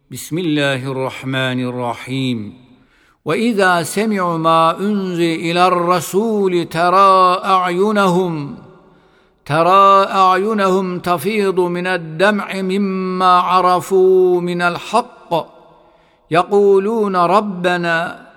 بسم الله الرحمن الرحيم. وإذا سمعوا ما أنزل إلى الرسول ترى أعينهم تفيض من الدمع مما عرفوا من الحق يقولون ربنا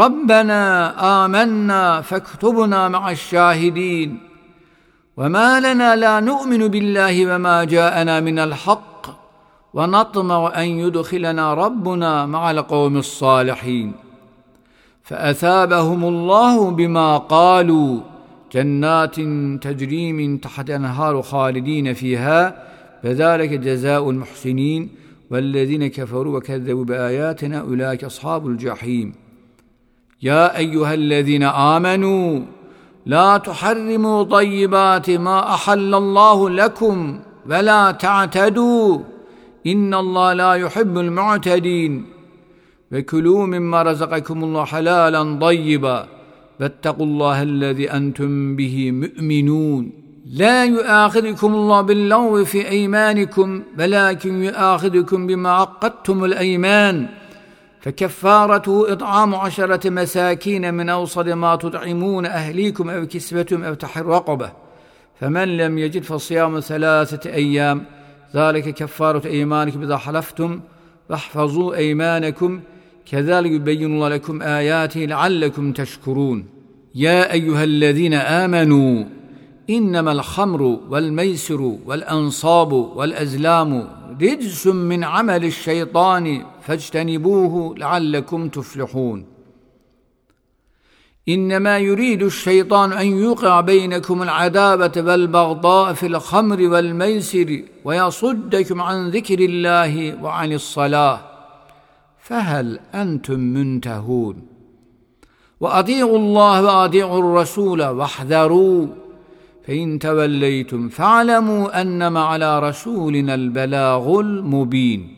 آمنا فاكتبنا مع الشاهدين وما لنا لا نؤمن بالله وما جاءنا من الحق ونطمع أن يدخلنا ربنا مع القوم الصالحين فأثابهم الله بما قالوا جنات تجري من تحت أنهار خالدين فيها فذلك جزاء المحسنين والذين كفروا وكذبوا بآياتنا أولئك أصحاب الجحيم. يا أيها الذين آمنوا لا تحرموا طيبات ما أحل الله لكم ولا تعتدوا إن الله لا يحب المعتدين وكلوا مما رزقكم الله حلالا طيبا واتقوا الله الذي أنتم به مؤمنون. لا يؤاخذكم الله باللغو في أيمانكم ولكن يؤاخذكم بما عقدتم الأيمان فكفارته إطعام 10 مساكين من أوسط ما تطعمون أهليكم أو كسوتهم أو تحرير رقبة فمن لم يجد فصيام 3 أيام ذلك كفارة أيمانكم إذا حلفتم واحفظوا أيمانكم كذلك يبين الله لكم آياته لعلكم تشكرون. يا أيها الذين آمنوا إنما الخمر والميسر والأنصاب والأزلام رجس من عمل الشيطان فاجتنبوه لعلكم تفلحون. إنما يريد الشيطان أن يوقع بينكم العداوة والبغضاء في الخمر والميسر ويصدكم عن ذكر الله وعن الصلاة فهل أنتم منتهون. وأطيعوا الله وأطيعوا الرسول واحذروا فإن توليتم فاعلموا أنما على رسولنا البلاغ المبين.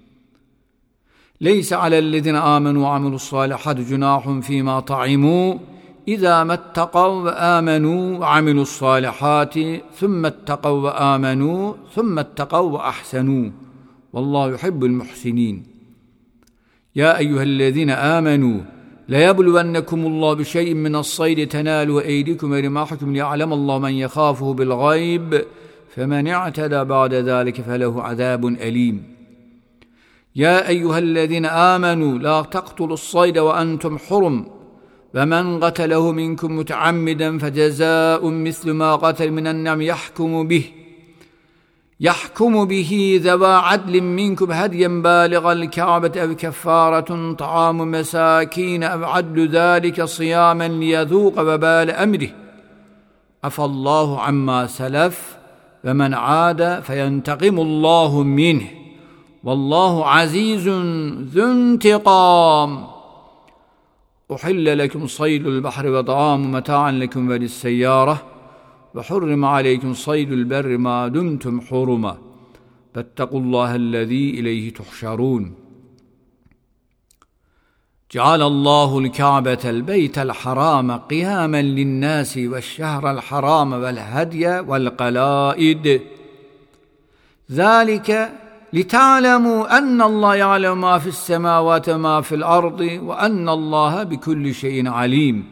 ليس على الذين آمنوا وعملوا الصالحات جناح فيما طعموا إذا ما اتقوا وآمنوا وعملوا الصالحات ثم اتقوا وآمنوا ثم اتقوا وأحسنوا والله يحب المحسنين. يا أيها الذين آمنوا ليبلونكم الله بشيء من الصيد تنالوا أيديكم ورماحكم ليعلم الله من يخافه بالغيب فمن اعتدى بعد ذلك فله عذاب أليم. يا أيها الذين آمنوا لا تقتلوا الصيد وأنتم حرم ومن قتله منكم متعمدا فجزاء مثل ما قتل من النعم يحكم به ذوى عدل منكم هديا بالغ الكعبة أو كفارة طعام مساكين أو عدل ذلك صياما ليذوق وبال أمره عفى الله عما سلف ومن عاد فينتقم الله منه والله عزيز ذو انتقام. أحل لكم صيد البحر وطعام متاعا لكم وللسيارة وحرم عليكم صيد البر ما دمتم حرما فاتقوا الله الذي إليه تحشرون. جعل الله الكعبة البيت الحرام قياما للناس والشهر الحرام والهدي والقلائد ذلك لتعلموا أن الله يعلم ما في السماوات وما في الأرض وأن الله بكل شيء عليم.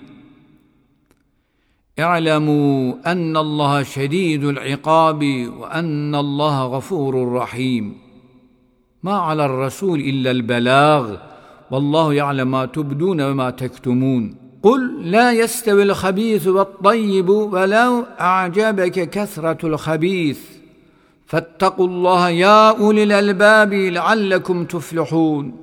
اعلموا أن الله شديد العقاب وأن الله غفور رحيم. ما على الرسول إلا البلاغ والله يعلم ما تبدون وما تكتمون. قل لا يستوي الخبيث والطيب ولو أعجبك كثرة الخبيث فاتقوا الله يا أولي الألباب لعلكم تفلحون.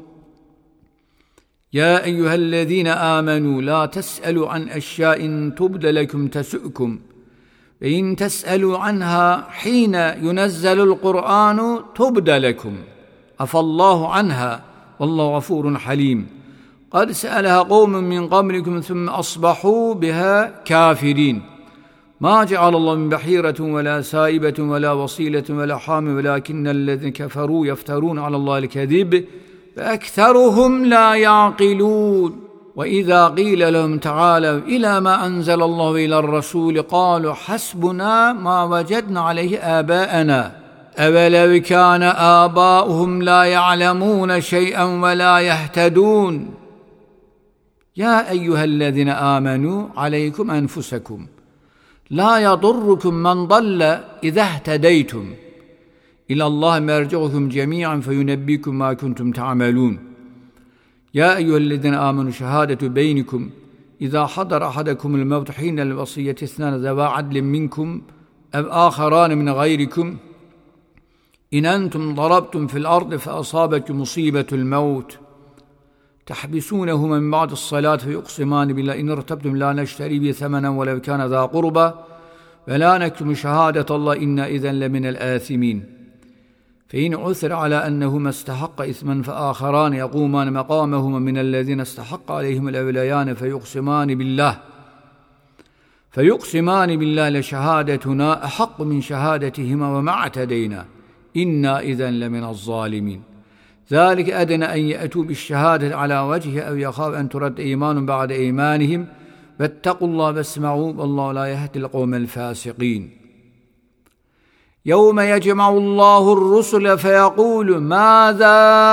يا أيها الذين آمنوا لا تسألوا عن أشياء تبد لكم تسؤكم وإن تسألوا عنها حين ينزل القرآن تبد لكم عفى الله عنها والله غفور حليم. قد سألها قوم من قبلكم ثم أصبحوا بها كافرين. ما جعل الله من بحيرة ولا سائبة ولا وصيلة ولا حام ولكن الذين كفروا يفترون على الله الكذب فأكثرهم لا يعقلون. وإذا قيل لهم تعالوا إلى ما أنزل الله إلى الرسول قالوا حسبنا ما وجدنا عليه آباءنا أولو كان آباؤهم لا يعلمون شيئا ولا يهتدون يا أيها الذين آمنوا عليكم أنفسكم لا يضركم من ضل إذا اهتديتم إلى الله مرجعكم جميعا فينبئكم ما كنتم تعملون يا أيها الذين آمنوا شهادة بينكم إذا حضر أحدكم الموت حين الوصية اثنان ذوى عدل منكم أو آخران من غيركم إن أنتم ضربتم في الأرض فأصابتكم مصيبة الموت تحبسونهما من بعد الصلاة فيقسمان بالله إن ارتبتم لا نشتري به ثمنا ولو كان ذا قربى ولا نكتم شهادة الله إنا إذن لمن الآثمين فإن عثر على أنهما استحق إثما فآخران يقومان مقامهما من الذين استحق عليهم الأوليان فيقسمان بالله لشهادتنا أحق من شهادتهما وما اعتدينا إنا إذن لمن الظالمين ذلك أدنى أن يأتوا بالشهادة على وجهه أو يخاف أن ترد إيمان بعد إيمانهم واتقوا الله واسمعوا والله لا يهدي القوم الفاسقين يوم يجمع الله الرسل فيقول ماذا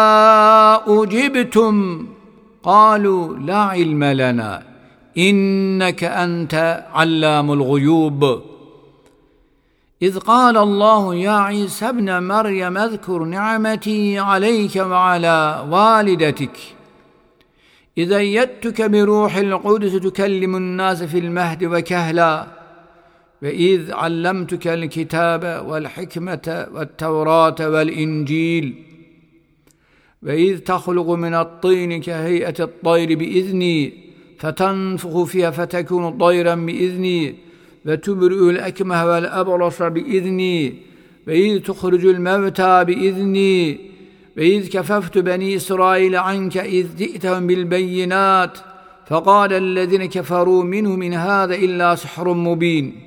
أجبتم قالوا لا علم لنا إنك أنت علام الغيوب إذ قال الله يا عيسى ابن مريم اذكر نعمتي عليك وعلى والدتك إذ أيدتك بروح القدس تكلم الناس في المهد وكهلا وإذ علمتك الكتاب والحكمة والتوراة والإنجيل وإذ تخلق من الطين كهيئة الطير بإذني فتنفخ فيها فتكون طيرا بإذني وتبرئ الأكمه والأبرص بإذني وإذ تخرج الموتى بإذني وإذ كففت بني إسرائيل عنك إذ جئتهم بالبينات فقال الذين كفروا منهم إن هذا إلا سحر مبين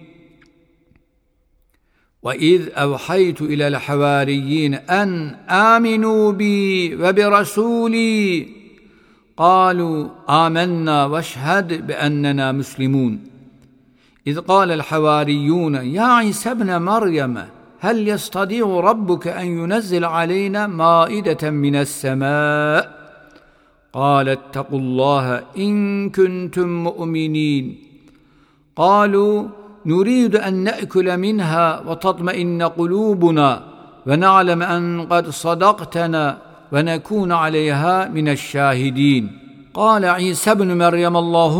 وإذ أوحيت إلى الحواريين أن آمنوا بي وبرسولي قالوا آمنا واشهد بأننا مسلمون إذ قال الحواريون يا عيسى ابن مريم هل يستطيع ربك أن ينزل علينا مائدة من السماء قال اتقوا الله إن كنتم مؤمنين قالوا نريد أن نأكل منها وتطمئن قلوبنا ونعلم أن قد صدقتنا ونكون عليها من الشاهدين قال عيسى ابن مريم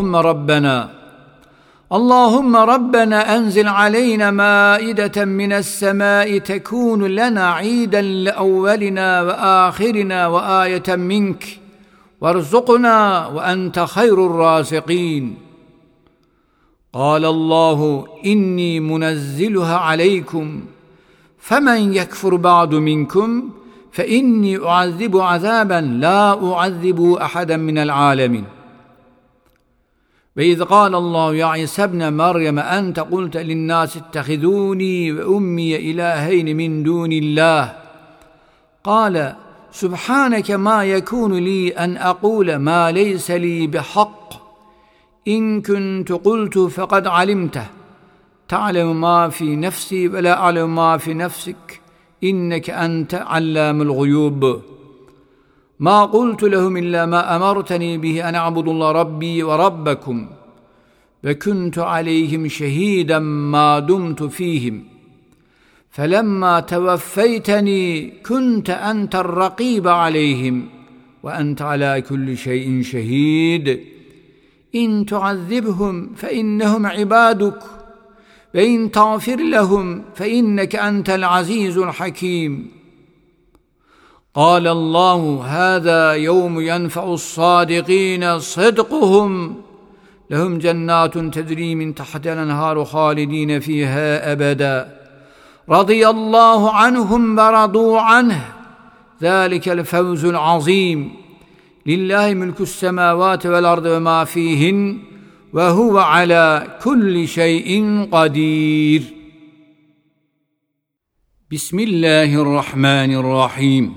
اللهم ربنا أنزل علينا مائدة من السماء تكون لنا عيدا لأولنا وآخرنا وآية منك وارزقنا وأنت خير الرازقين قال الله إني منزلها عليكم فمن يكفر بعد منكم فإني أعذب عذابا لا أعذب أحدا من العالمين وإذ قال الله يا عيسى ابن مريم أنت قلت للناس اتخذوني وأمي إلهين من دون الله قال سبحانك ما يكون لي أن أقول ما ليس لي بحق إن كنت قلت فقد علمته تعلم ما في نفسي ولا أعلم ما في نفسك إنك أنت علام الغيوب ما قلت لهم إلا ما أمرتني به أن أعبدوا الله ربي وربكم وكنت عليهم شهيدا ما دمت فيهم فلما توفيتني كنت أنت الرقيب عليهم وأنت على كل شيء شهيد إن تعذبهم فإنهم عبادك وإن تغفر لهم فإنك أنت العزيز الحكيم قال الله هذا يوم ينفع الصادقين صدقهم لهم جنات تجري من تحتها الأنهار خالدين فيها أبدا رضي الله عنهم ورضوا عنه ذلك الفوز العظيم لله ملك السماوات والأرض وما فيهن وهو على كل شيء قدير بسم الله الرحمن الرحيم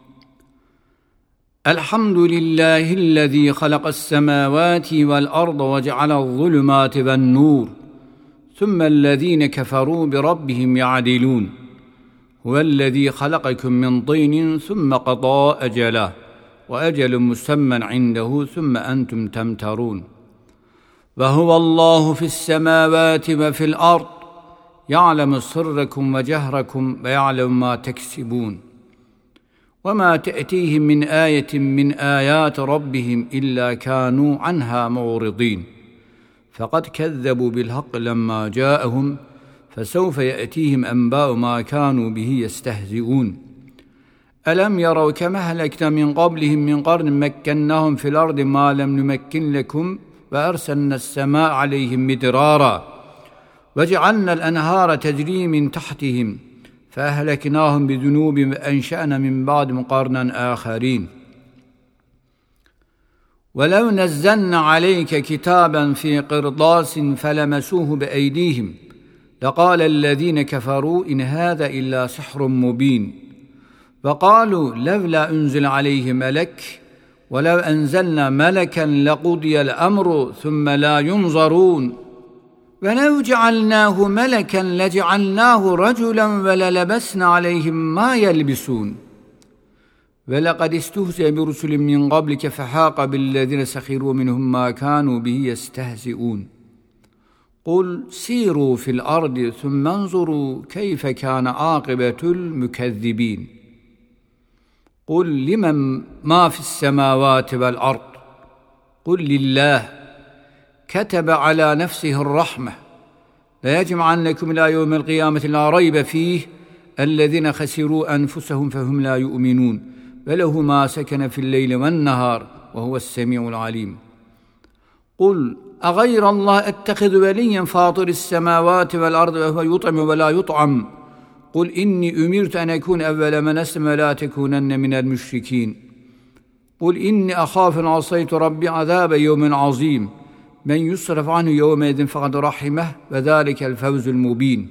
الحمد لله الذي خلق السماوات والأرض وجعل الظلمات والنور ثم الذين كفروا بربهم يعدلون هو الذي خلقكم من طين ثم قضى أجله وأجل مسمى عنده ثم أنتم تمترون وهو الله في السماوات وفي الأرض يعلم سركم وجهركم ويعلم ما تكسبون وما تأتيهم من آية من آيات ربهم إلا كانوا عنها معرضين فقد كذبوا بالحق لما جاءهم فسوف يأتيهم أنباء ما كانوا به يستهزئون ألم يروا كما أهلكنا من قبلهم من قرن مكناهم في الأرض ما لم نمكن لكم وأرسلنا السماء عليهم مدرارا وجعلنا الأنهار تجري من تحتهم فأهلكناهم بذنوب وأنشأنا من بعدهم قرنا آخرين ولو نزلنا عليك كتابا في قرطاس فلمسوه بأيديهم لقال الذين كفروا إن هذا إلا سحر مبين وقالوا لولا أنزل عليه ملك ولو أنزلنا ملكا لقضي الأمر ثم لا ينظرون ولو جعلناه ملكا لجعلناه رجلا وللبسنا عليهم ما يلبسون ولقد استهزئ برسل من قبلك فحاق بالذين سخروا منهم ما كانوا به يستهزئون قل سيروا في الأرض ثم انظروا كيف كان عاقبة المكذبين قل لمن ما في السماوات والأرض قل لله كتب على نفسه الرحمة ليجمعنكم إلى يوم القيامة لا ريب فيه الذين خسروا أنفسهم فهم لا يؤمنون وله ما سكن في الليل والنهار وهو السميع العليم قل أغير الله أتخذ وليا فاطر السماوات والأرض وهو يطعم ولا يطعم قل إني أمرت أن أكون أول من أسلم ولا تكونن من المشركين قل إني أخاف إن عصيت ربي عذاب يوم عظيم من يصرف عنه يومئذ فقد رحمه وذلك الفوز المبين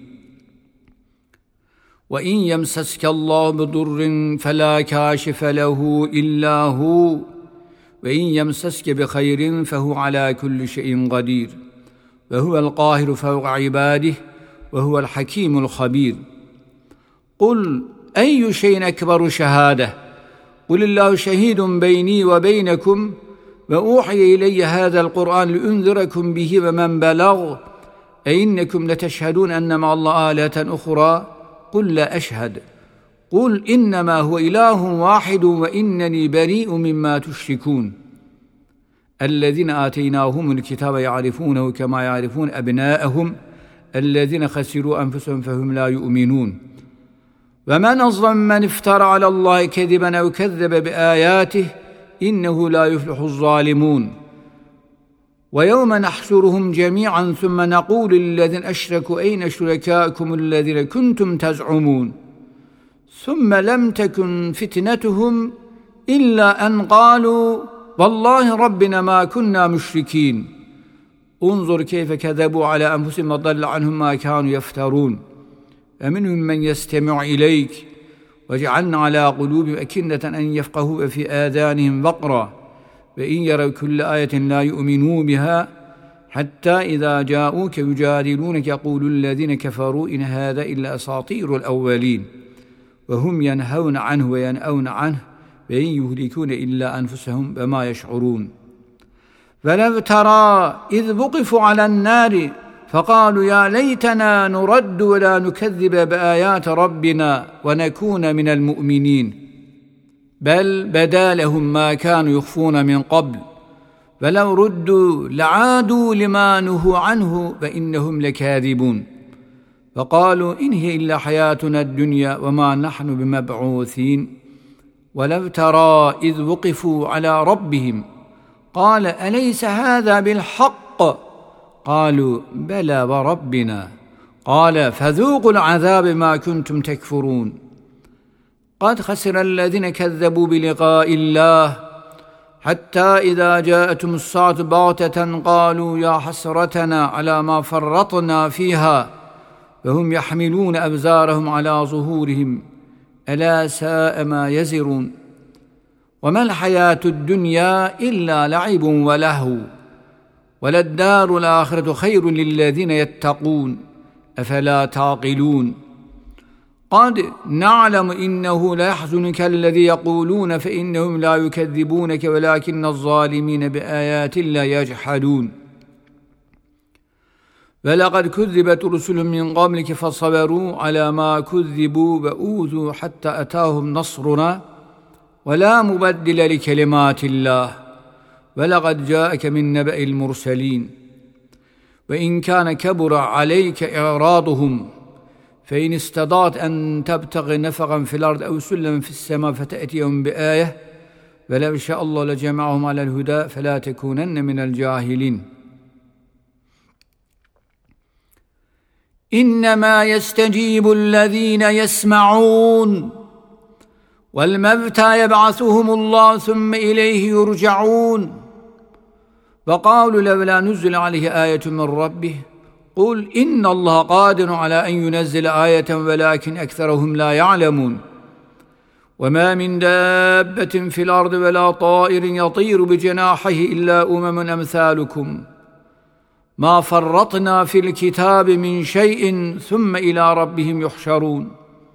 وإن يمسسك الله بضر فلا كاشف له إلا هو وإن يمسسك بخير فهو على كل شيء قدير وهو القاهر فوق عباده وهو الحكيم الخبير قل أي شيء أكبر شهادة قل الله شهيد بيني وبينكم وأوحي إلي هذا القرآن لأنذركم به ومن بلغ أئنكم لتشهدون أن مع الله آلهة أخرى قل لا أشهد قل إنما هو إله واحد وإنني بريء مما تشركون الذين آتيناهم الكتاب يعرفونه كما يعرفون أبناءهم الذين خسروا أنفسهم فهم لا يؤمنون ومن أظلم من افترى على الله كذبا أو كذب بآياته إنه لا يفلح الظالمون ويوم نحشرهم جميعا ثم نقول للذين أشركوا أين شركاءكم الذين كنتم تزعمون ثم لم تكن فتنتهم إلا أن قالوا والله ربنا ما كنا مشركين انظر كيف كذبوا على أنفسهم وضل عنهم ما كانوا يفترون ومنهم من يستمع إليك وجعلنا على قلوبهم أكنة أن يفقهوا وفي آذانهم وقرا وإن يروا كل آية لا يؤمنوا بها حتى إذا جاءوك يجادلونك يقول الذين كفروا إن هذا إلا أساطير الأولين وهم ينهون عنه وينأون عنه وإن يهلكون إلا أنفسهم وما يشعرون ولو ترى إذ وقفوا على النار فقالوا يا ليتنا نرد ولا نكذب بآيات ربنا ونكون من المؤمنين بل بدا لهم ما كانوا يخفون من قبل ولو ردوا لعادوا لما نهوا عنه فإنهم لكاذبون وقالوا إن هي إلا حياتنا الدنيا وما نحن بمبعوثين ولو ترى إذ وقفوا على ربهم قال أليس هذا بالحق قالوا بلى وربنا قال فذوقوا العذاب ما كنتم تكفرون قد خسر الذين كذبوا بلقاء الله حتى إذا جاءتهم الساعة بغتة قالوا يا حسرتنا على ما فرطنا فيها وهم يحملون أوزارهم على ظهورهم ألا ساء ما يزرون وما الحياة الدنيا إلا لعب ولهو وللدار الآخرة خير للذين يتقون أفلا تعقلون قد نعلم إنه ليحزنك الذي يقولون فإنهم لا يكذبونك ولكن الظالمين بآيات الله يجحدون ولقد كذبت رسل من قبلك فصبروا على ما كذبوا وأوذوا حتى أتاهم نصرنا ولا مبدل لكلمات الله ولقد جاءك من نبأ المرسلين وإن كان كبر عليك إعراضهم فإن استطعت أن تبتغي نفقا في الأرض أو سلما في السماء فتأتيهم بآية ولو شاء الله لجمعهم على الهدى فلا تكونن من الجاهلين إنما يستجيب الذين يسمعون والموتى يبعثهم الله ثم إليه يرجعون وقالوا لولا نزل عليه آية من ربه قل إن الله قادر على أن ينزل آية ولكن أكثرهم لا يعلمون وما من دابة في الأرض ولا طائر يطير بجناحه إلا أمثالكم ما فرطنا في الكتاب من شيء ثم إلى ربهم يحشرون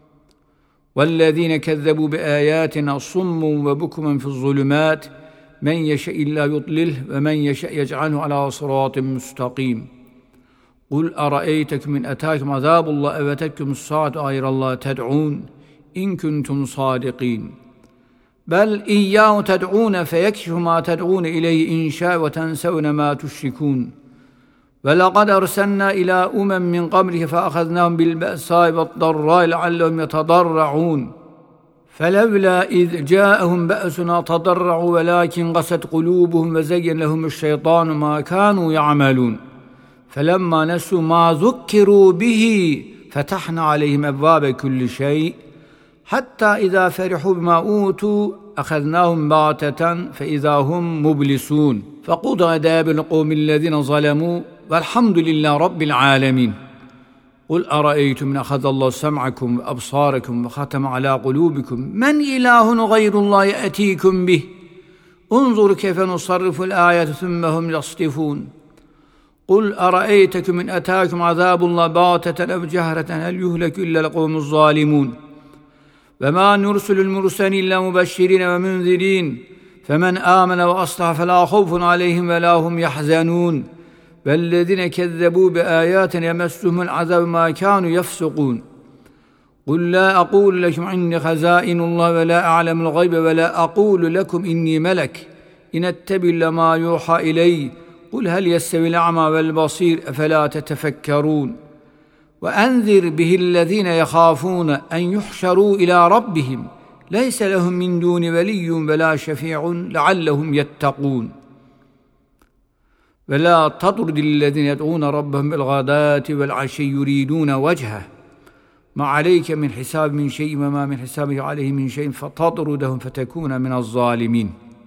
والذين كذبوا بآياتنا صم وبكم في الظلمات من يشاء الله يضلله ومن يشاء يجعله على صراط مستقيم قل أرأيتكم إن أتاكم عذاب الله أو أتتكم الساعة غير الله تدعون إن كنتم صادقين بل إياه تدعون فيكشف ما تدعون إليه إن شاء وتنسون ما تشركون ولقد أرسلنا إلى من قبلك فأخذناهم بالبأساء والضراء لعلهم يتضرعون فلولا إذ جاءهم بأسنا تضرعوا ولكن قست قلوبهم وزين لهم الشيطان ما كانوا يعملون فلما نسوا ما ذكروا به فتحنا عليهم أبواب كل شيء حتى إذا فرحوا بما أوتوا أخذناهم بغتة فإذا هم مبلسون فقضى دابر القوم الذين ظلموا والحمد لله رب العالمين قل أرأيتم إن أخذ الله سمعكم وأبصاركم وختم على قلوبكم من إله غير الله يأتيكم به انظر كيف نصرف الآيات ثم هم يصطفون قل أرأيتكم إن أتاكم عذاب الله بغتة أو جهرة هل يهلك إلا القوم الظالمون وما نرسل المرسلين إلا مبشرين ومنذرين فمن آمن وأصلح فلا خوف عليهم ولا هم يحزنون والذين كذبوا بآياتنا يمسهم العذاب ما كانوا يفسقون قل لا أقول لكم عندي خزائن الله ولا أعلم الغيب ولا أقول لكم إني ملك إن أتبع إلا ما يوحى إلي قل هل يستوي الأعمى والبصير أفلا تتفكرون وأنذر به الذين يخافون أن يحشروا إلى ربهم ليس لهم من دون ولي ولا شفيع لعلهم يتقون ولا تطرد الذين يدعون ربهم بالغداة والعشي يريدون وجهه ما عليك من حساب من شيء وما من حسابك عليه من شيء فتطردهم فتكون من الظالمين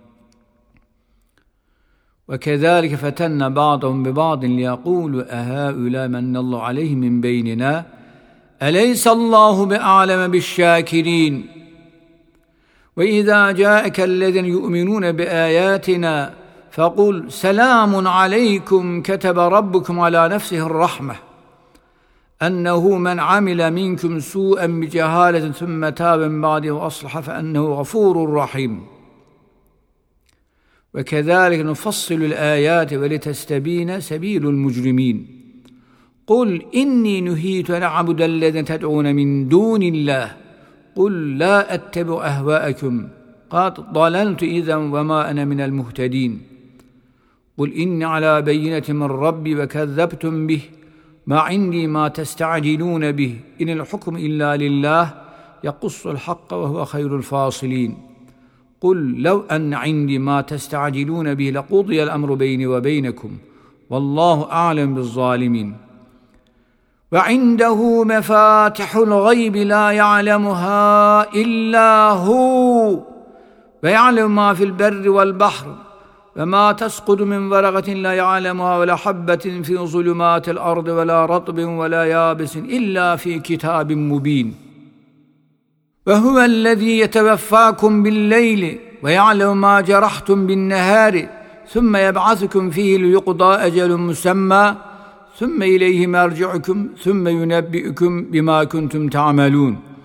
وكذلك فتنا بعضهم ببعض ليقولوا أهؤلاء من الله عليهم من بيننا أليس الله بأعلم بالشاكرين وإذا جاءك الذين يؤمنون بآياتنا فقل سلام عليكم كتب ربكم على نفسه الرحمة أنه من عمل منكم سوءا بجهالة ثم تاب من بعده وأصلح فأنه غفور رحيم وكذلك نفصل الآيات ولتستبين سبيل المجرمين قل إني نهيت أن أعبد الذين تدعون من دون الله قل لا أتبع أهواءكم قد ضللت إذا وما أنا من المهتدين قل إني على بينة من ربي وكذبتم به ما عندي ما تستعجلون به إن الحكم إلا لله يقص الحق وهو خير الفاصلين قل لو أن عندي ما تستعجلون به لقضي الأمر بيني وبينكم والله أعلم بالظالمين وعنده مفاتح الغيب لا يعلمها إلا هو ويعلم ما في البر والبحر وما تسقط من ورقة لا يعلمها ولا حبة في ظلمات الأرض ولا رطب ولا يابس إلا في كتاب مبين وهو الذي يتوفاكم بالليل ويعلم ما جرحتم بالنهار ثم يبعثكم فيه ليقضى أجل مسمى ثم إليه مرجعكم ثم ينبئكم بما كنتم تعملون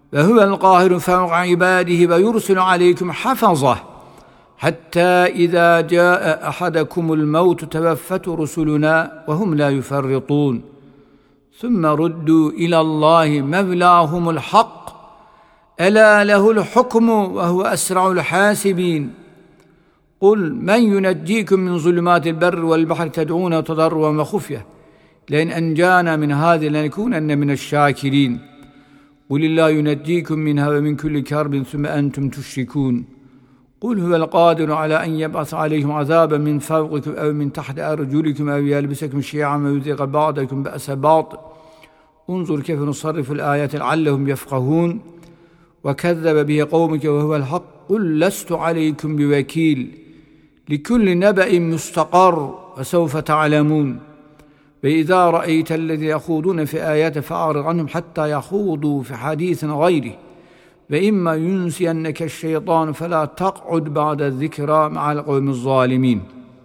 وهو القاهر فوق عباده ويرسل عليكم حفظة حتى إذا جاء أحدكم الموت توفته رسلنا وهم لا يفرطون ثم ردوا إلى الله مولاهم الحق ألا له الحكم وهو أسرع الحاسبين قل من ينجيكم من ظلمات البر والبحر تدعون تضرعا وخفية لئن أنجانا من هذه لنكونن من الشاكرين قل الله ينجيكم منها ومن كل كرب ثم أنتم تشركون قل هو القادر على أن يبعث عليكم عذابا من فوقكم أو من تحت أرجلكم أو يلبسكم شيعا ويذيق بعضكم بأس بعض انظر كيف نصرف الآيات لعلهم يفقهون وكذب به قومك وهو الحق قل لست عليكم بوكيل لكل نبأ مستقر وسوف تعلمون وإذا رأيت الذين يخوضون في آيات فأعرض عنهم حتى يخوضوا في حديث غيره وإما ينسينك الشيطان فلا تقعد بعد الذكرى مع القوم الظالمين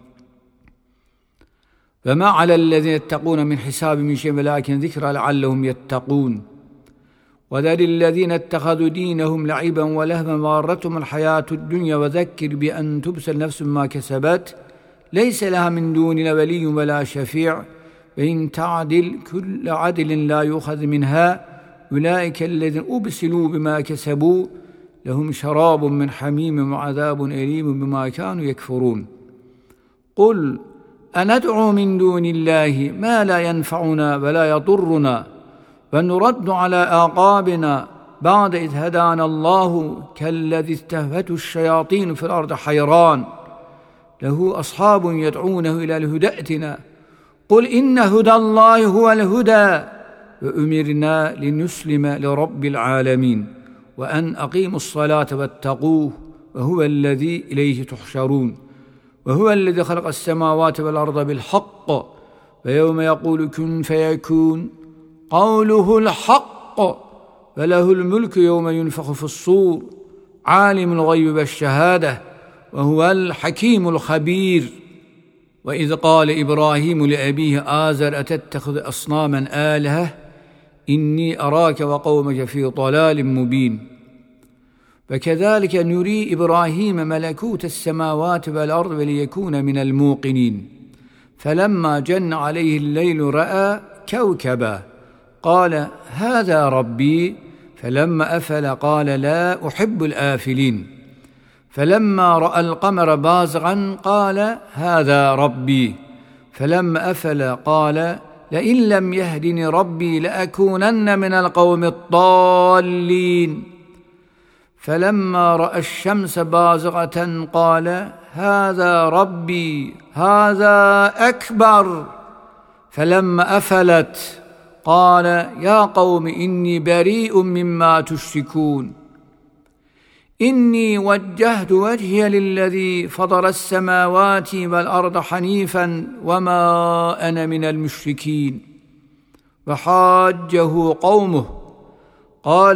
وما على الذين يتقون من حساب من شيء ولكن ذكرى لعلهم يتقون وذل الذين اتخذوا دينهم لعبا ولهوا وغرتهم الحياة الدنيا وذكر بأن تبصر نفس ما كسبت ليس لها من دوننا ولي ولا شفيع وإن تعدل كل عدل لا يؤخذ منها أولئك الذين أبسلوا بما كسبوا لهم شراب من حميم وعذاب أليم بما كانوا يكفرون قل أندعو من دون الله ما لا ينفعنا ولا يضرنا ونرد على أعقابنا بعد إذ هدانا الله كالذي استهوته الشياطين في الأرض حيران له أصحاب يدعونه إلى الهدى ائتنا قل إن هدى الله هو الهدى وأمرنا لنسلم لرب العالمين وأن أقيموا الصلاة واتقوه وهو الذي إليه تحشرون وهو الذي خلق السماوات والأرض بالحق ويوم يقول كن فيكون قوله الحق وله الملك يوم ينفخ في الصور عالم الغيب والشهادة وهو الحكيم الخبير وإذ قال إبراهيم لأبيه آزر أتتخذ أصناما آلهة إني أراك وقومك في ضلال مبين وكذلك نري إبراهيم ملكوت السماوات والأرض وليكون من الموقنين فلما جن عليه الليل رأى كوكبا قال هذا ربي فلما أفل قال لا أحب الآفلين فلما رأى القمر بازغا قال هذا ربي فلما أفل قال لئن لم يهدني ربي لأكونن من القوم الضالين فلما رأى الشمس بازغة قال هذا ربي هذا أكبر فلما أفلت قال يا قوم إني بريء مما تشركون إني وجهت وجهي للذي فطر السماوات والأرض حنيفا وما أنا من المشركين وحاجه قومه قال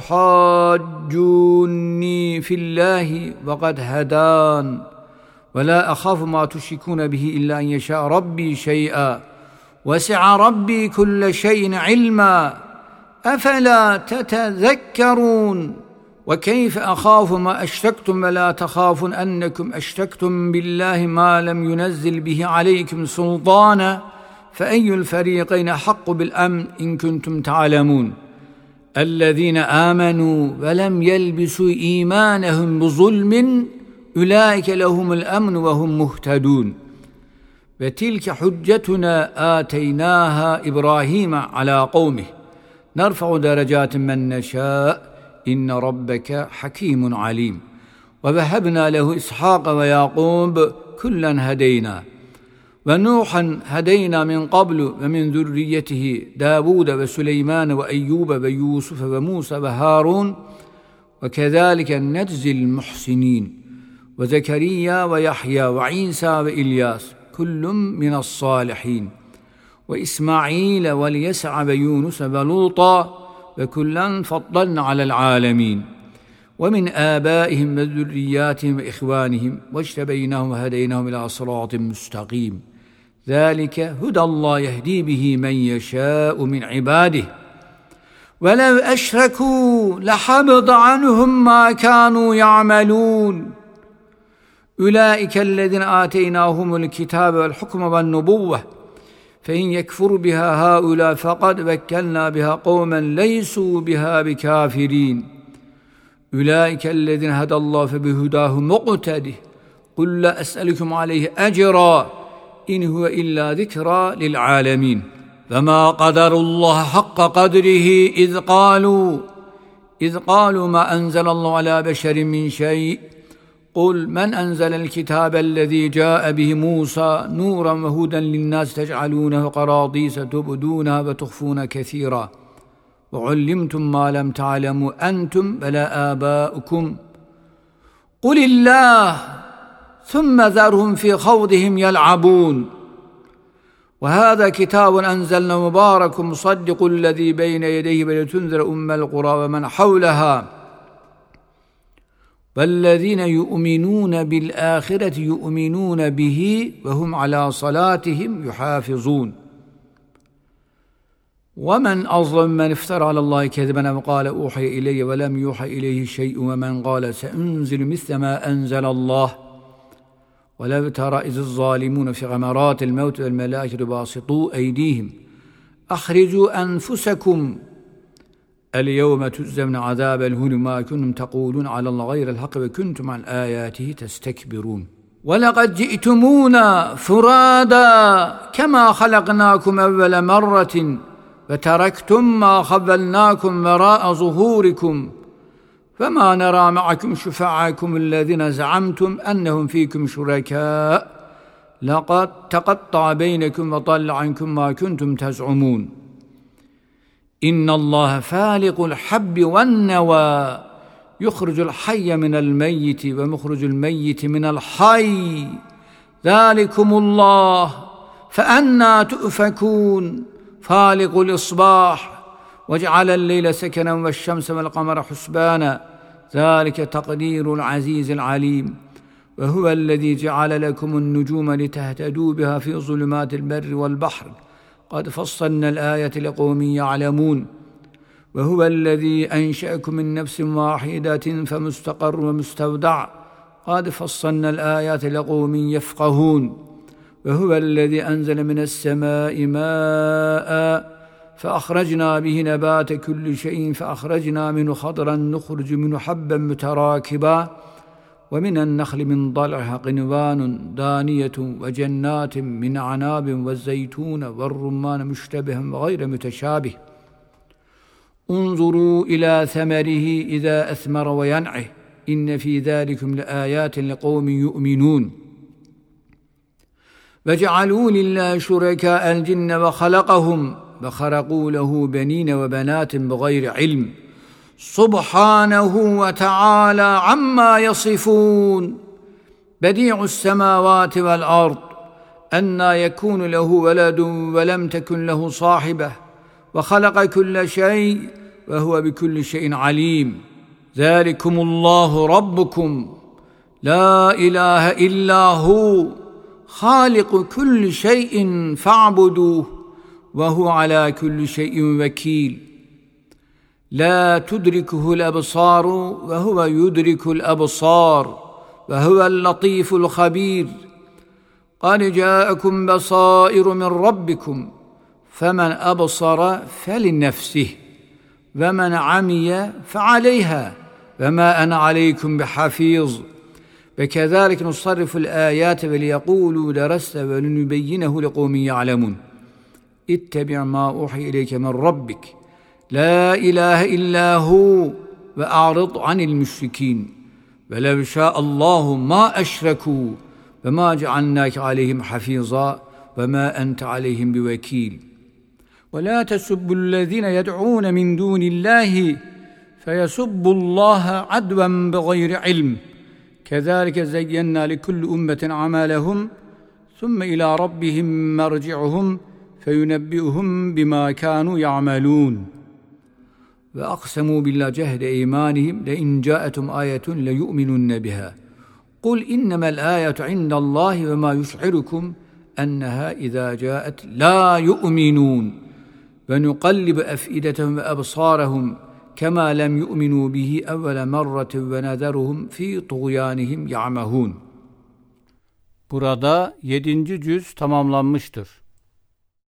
أتحاجوني في الله وقد هدان ولا أخاف ما تشركون به إلا أن يشاء ربي شيئا وسع ربي كل شيء علما أفلا تتذكرون وكيف أخاف ما أشركتم ولا تخافون أنكم أشركتم بالله ما لم ينزل به عليكم سلطانا فأي الفريقين حق بالأمن إن كنتم تعلمون الذين آمنوا ولم يلبسوا إيمانهم بظلم أولئك لهم الأمن وهم مهتدون وتلك حجتنا آتيناها إبراهيم على قومه نرفع درجات من نشاء إن ربك حكيم عليم ووهبنا له إسحاق ويعقوب كلا هدينا ونوحا هدينا من قبل ومن ذريته داود وسليمان وأيوب ويوسف وموسى وهارون وكذلك نجزي المحسنين وزكريا ويحيى وعيسى وإلياس كل من الصالحين وإسماعيل واليسع ويونس ولوطا وكلا فضلنا على العالمين ومن آبائهم وذرياتهم وإخوانهم واجتبيناهم وهديناهم إلى صراط مستقيم ذلك هدى الله يهدي به من يشاء من عباده ولو أشركوا لحبط عنهم ما كانوا يعملون أولئك الذين آتيناهم الكتاب والحكم والنبوة فإن يكفر بها هؤلاء فقد وكلنا بها قوما ليسوا بها بكافرين أولئك الذين هدى الله فبهداه مقتده قل لا أسألكم عليه أجرا إن هو إلا ذكرى للعالمين فما قدروا الله حق قدره إذ قالوا ما أنزل الله على بشر من شيء قل من أنزل الكتاب الذي جاء به موسى نورا وهدى للناس تجعلونه قراطيس تبدونها وتخفون كثيرا وعلمتم ما لم تعلموا أنتم ولا آباؤكم قل الله ثم ذرهم في خوضهم يلعبون وهذا كتاب أنزلنا مبارك مصدق الذي بين يديه ولتنذر أم القرى ومن حولها والذين يؤمنون بالآخرة يؤمنون به وهم على صلاتهم يحافظون ومن أظلم من افترى على الله كذبا وقال أوحي إلي ولم يوحى إليه شيء ومن قال سأنزل مثل ما أنزل الله ولو ترى إذ الظالمون في غمرات الموت والملائكة باسطوا أيديهم أخرجوا أنفسكم اليوم تجزون عذاب الهون ما كنتم تقولون على الله غير الحق وكنتم عن آياته تستكبرون ولقد جئتمونا فرادا كما خلقناكم أول مرة وتركتم ما خذلناكم وراء ظهوركم فما نرى معكم شفعاءكم الذين زعمتم أنهم فيكم شركاء لقد تقطع بينكم وضل عنكم ما كنتم تزعمون إن الله فالق الحب والنوى يخرج الحي من الميت ومخرج الميت من الحي ذلكم الله فأنى تؤفكون فالق الإصباح وجعل الليل سكنا والشمس والقمر حسبانا ذلك تقدير العزيز العليم وهو الذي جعل لكم النجوم لتهتدوا بها في ظلمات البر والبحر قد فصلنا الآية لقوم يعلمون وهو الذي أنشأكم من نفس واحدة فمستقر ومستودع قد فصلنا الآيات لقوم يفقهون وهو الذي أنزل من السماء ماء فأخرجنا به نبات كل شيء فأخرجنا منه خضرا نخرج منه حبا متراكبا ومن النخل من ضلعها قنوان دانية وجنات من عناب والزيتون والرمان مشتبها وغير متشابه انظروا إلى ثمره إذا أثمر وينعه إن في ذلكم لآيات لقوم يؤمنون وجعلوا لله شركاء الجن وخلقهم وخرقوا له بنين وبنات بغير علم سبحانه وتعالى عما يصفون بديع السماوات والأرض أنى يكون له ولد ولم تكن له صاحبة وخلق كل شيء وهو بكل شيء عليم ذلكم الله ربكم لا إله إلا هو خالق كل شيء فاعبدوه وهو على كل شيء وكيل لا تدركه الأبصار وهو يدرك الأبصار وهو اللطيف الخبير قد جاءكم بصائر من ربكم فمن أبصر فلنفسه ومن عمي فعليها وما أنا عليكم بحفيظ وكذلك نصرف الآيات وليقولوا درست ولنبينه لقوم يعلمون اتبع ما أوحي إليك من ربك لا إله إلا هو وأعرض عن المشركين ولو شاء الله ما أشركوا وما جعلناك عليهم حفيظا وما أنت عليهم بوكيل ولا تسبوا الذين يدعون من دون الله فيسبوا الله عدوا بغير علم كذلك زينا لكل أمة عملهم ثم إلى ربهم مرجعهم فينبئهم بما كانوا يعملون وأقسموا بالله جهد إيمانهم لئن جاءتهم آية ليؤمنن بها قل إنما الآية عند الله وما يشعركم أنها إذا جاءت لا يؤمنون ve nuqallibu ef'idetehum ve ebsarahum kema lem yu'minu bihi evvele merratin ve nadaruhum fi tuğyanihim ya'mehun. Burada 7. cüz tamamlanmıştır.